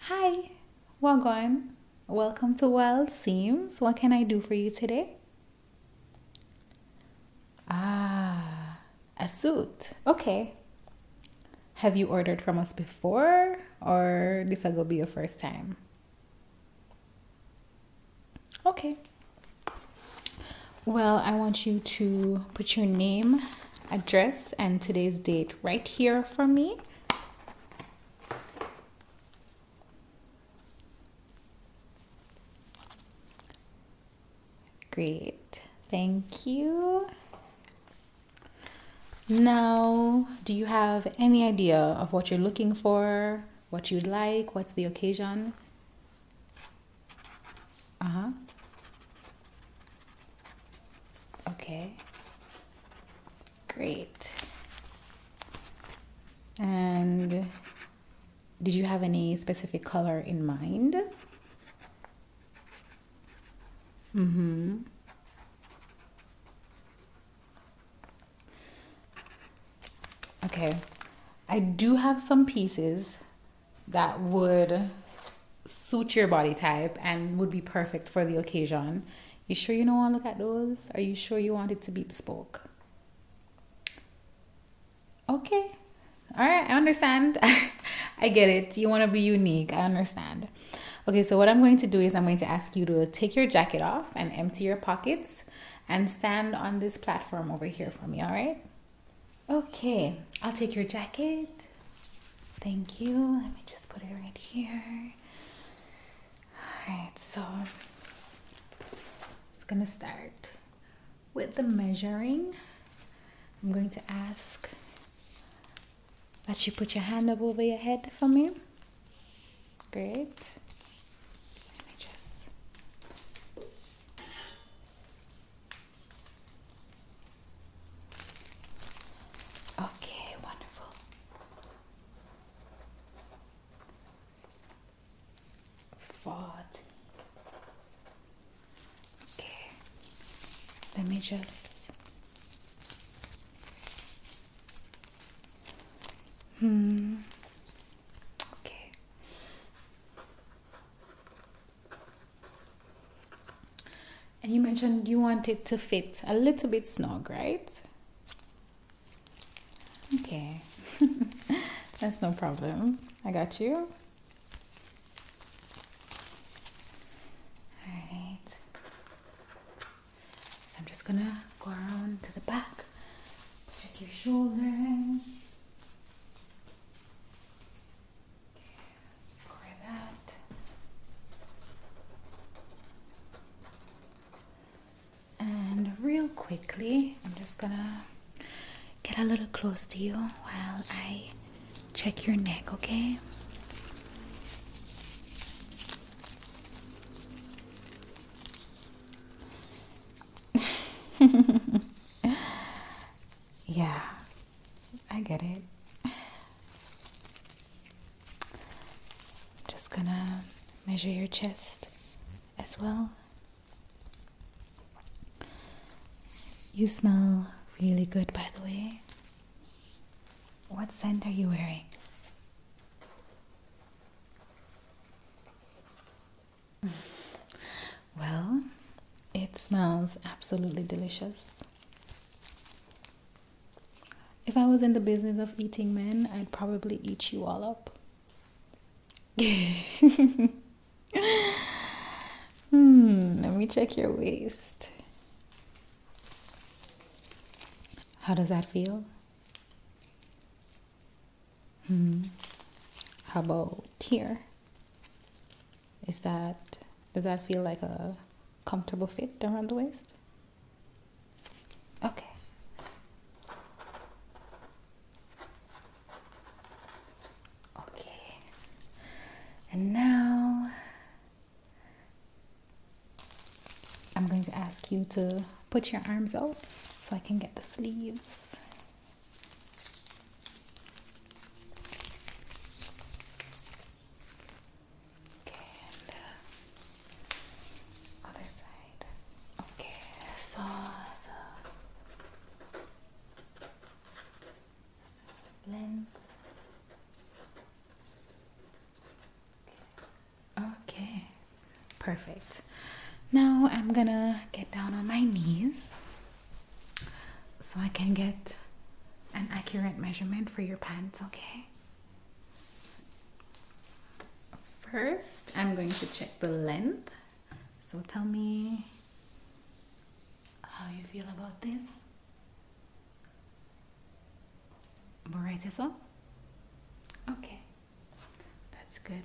Hi, Wagwan. Welcome to Wild Seams. What can I do for you today? Ah, a suit. Okay. Have you ordered from us before, or this will be your first time? Okay. Well, I want you to put your name, address, and today's date right here for me. Great. Thank you. Now, do you have any idea of what you're looking for, what you'd like, what's the occasion? Uh-huh. Okay. Great. And did you have any specific color in mind? Mm-hmm. Okay. I do have some pieces that would suit your body type and would be perfect for the occasion. You sure you don't want to look at those? Are you sure you want it to be bespoke? Okay. All right, I understand. I get it. You want to be unique. I understand. Okay, so what I'm going to do is I'm going to ask you to take your jacket off and empty your pockets and stand on this platform over here for me, all right? Okay, I'll take your jacket. Thank you. Let me just put it right here. All right, so I'm just gonna start with the measuring. I'm going to ask that you put your hand up over your head for me. Great. Let me just. Okay, wonderful. 40. Okay. Let me just. Okay. And you mentioned you want it to fit a little bit snug, right? Okay. That's no problem. I got you. Alright. So I'm just gonna go around to the back. Check your shoulders. Square that. And real quickly, I'm just gonna get a little close to you while I check your neck, okay? Yeah, I get it. Just gonna measure your chest as well. You smell really good, by the way. What scent are you wearing? Well, it smells absolutely delicious. If I was in the business of eating men, I'd probably eat you all up. Let me check your waist. How does that feel? How about here? Does that feel like a comfortable fit around the waist? Okay. Okay. And now I'm going to ask you to put your arms out so I can get the sleeves. Other side. Okay, so length. Perfect. Now I'm gonna get down on my knees so I can get an accurate measurement for your pants, okay? First, I'm going to check the length. So tell me how you feel about this. Right, so? Okay, that's good.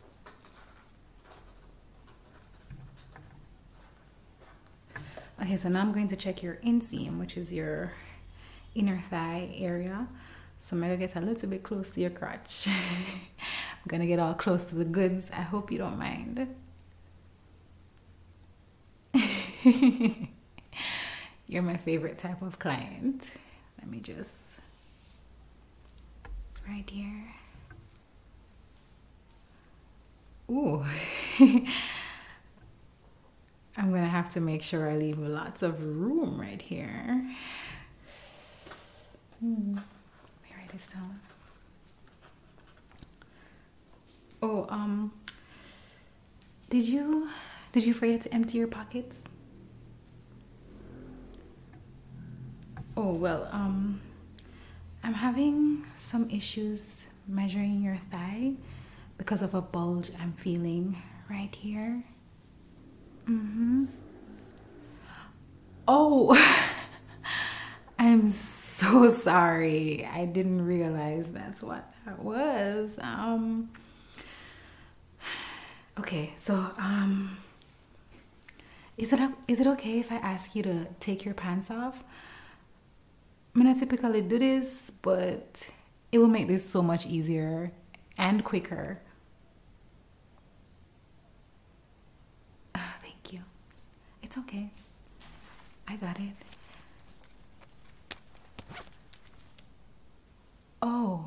Okay, so now I'm going to check your inseam, which is your inner thigh area. So I'm gonna get a little bit close to your crotch. I'm gonna get all close to the goods. I hope you don't mind. You're my favorite type of client. Let me just, it's right here. Ooh. I'm gonna have to make sure I leave lots of room right here. Let me write this down. Oh, did you forget to empty your pockets? Oh, well, I'm having some issues measuring your thigh because of a bulge I'm feeling right here. Oh, I'm so sorry. I didn't realize that's what that was. Okay, so is it okay if I ask you to take your pants off? I mean, I typically do this, but it will make this so much easier and quicker. Thank you. It's okay. I got it. Oh.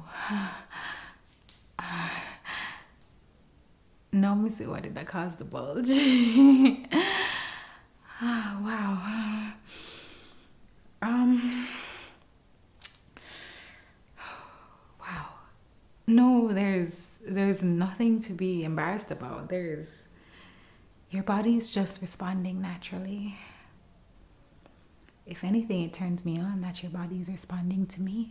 No, me see, what did that cause the bulge? Wow. Wow. No, there's nothing to be embarrassed about. Your body's just responding naturally. If anything, it turns me on that your body's responding to me.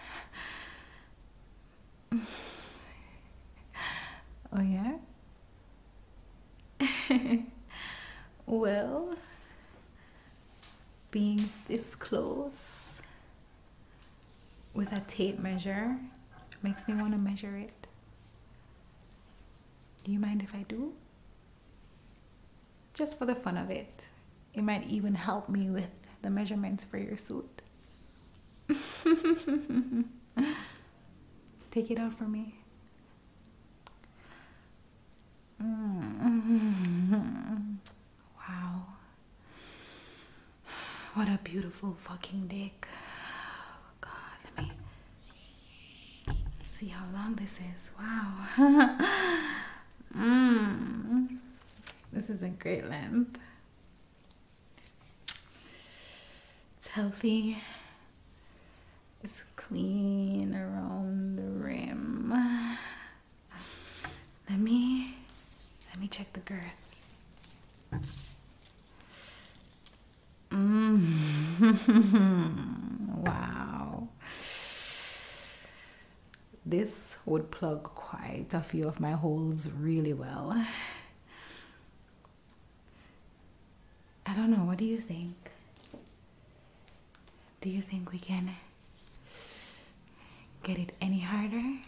Oh yeah? Well, being this close with a tape measure makes me want to measure it. Do you mind if I do? Just for the fun of it. It might even help me with the measurements for your suit. Take it out for me. Wow. What a beautiful fucking dick. Oh God, let me see how long this is. Wow. This is a great length. It's healthy. It's clean around the rim. Let me check the girth. Wow. This would plug quite a few of my holes really well. I don't know, what do you think? Do you think we can get it any harder?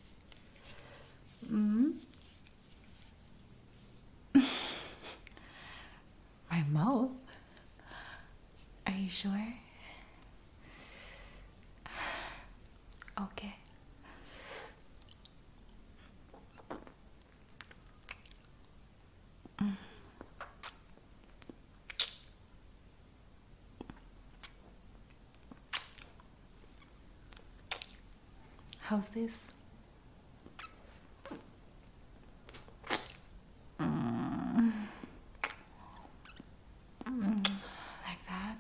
My mouth? Are you sure? Okay. How's this? Like that.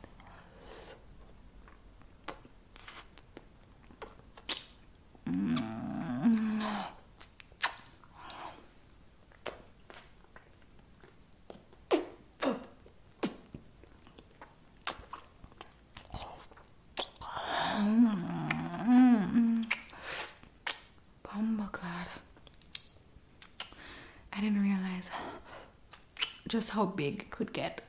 just how big it could get.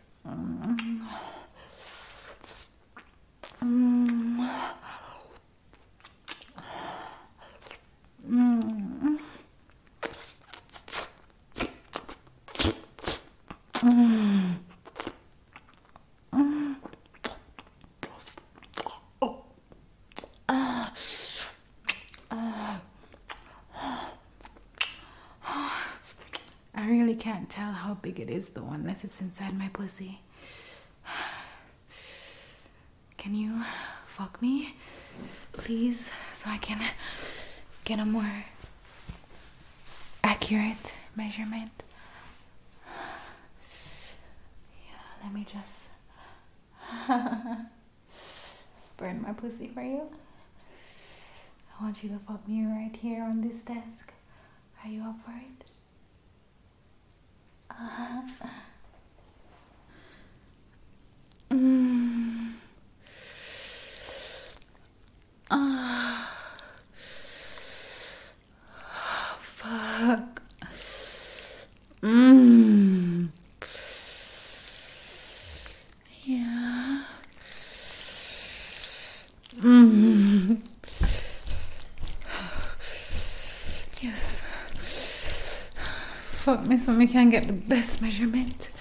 I really can't tell how big it is though unless it's inside my pussy. Can you fuck me, please, so I can get a more accurate measurement? Yeah, let me just spread my pussy for you. I want you to fuck me right here on this desk. Are you up for it? Fuck. Yeah. Yes. Fuck me so we can get the best measurement.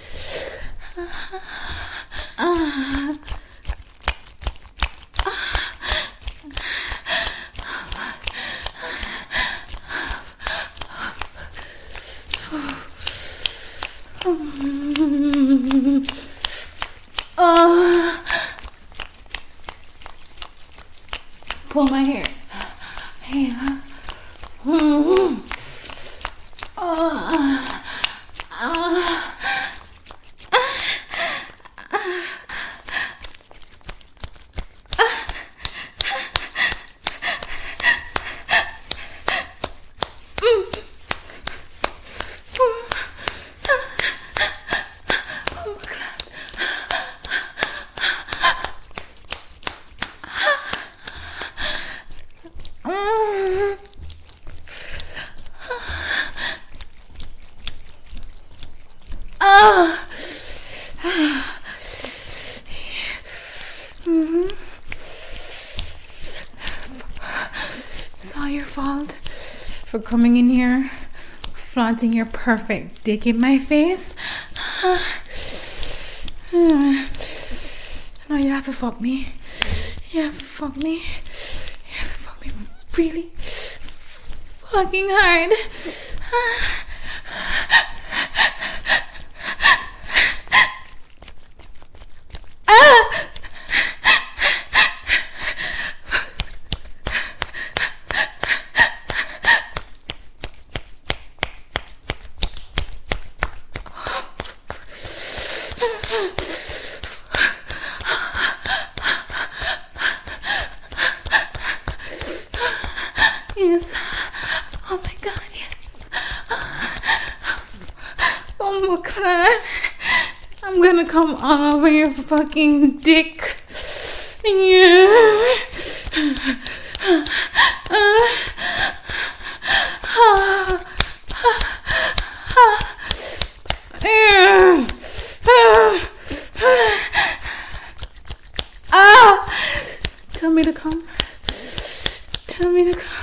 Pull my hair. Yeah. It's all your fault for coming in here, flaunting your perfect dick in my face. No, you have to fuck me. You have to fuck me. You have to fuck me really fucking hard. Yes. Oh my god, yes. Oh my god. I'm gonna come all over your fucking dick. Yeah. Tell me to come. Tell me to come.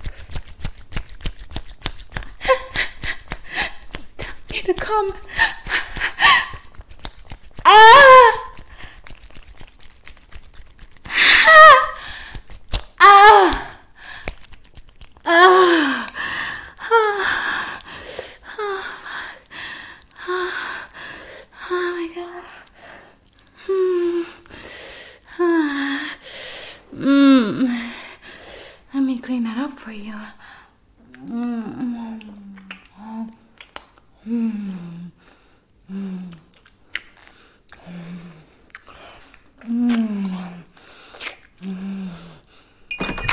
Tell me to come. Let me clean that up for you.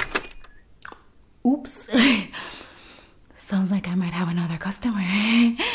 Oops. Sounds like I might have another customer.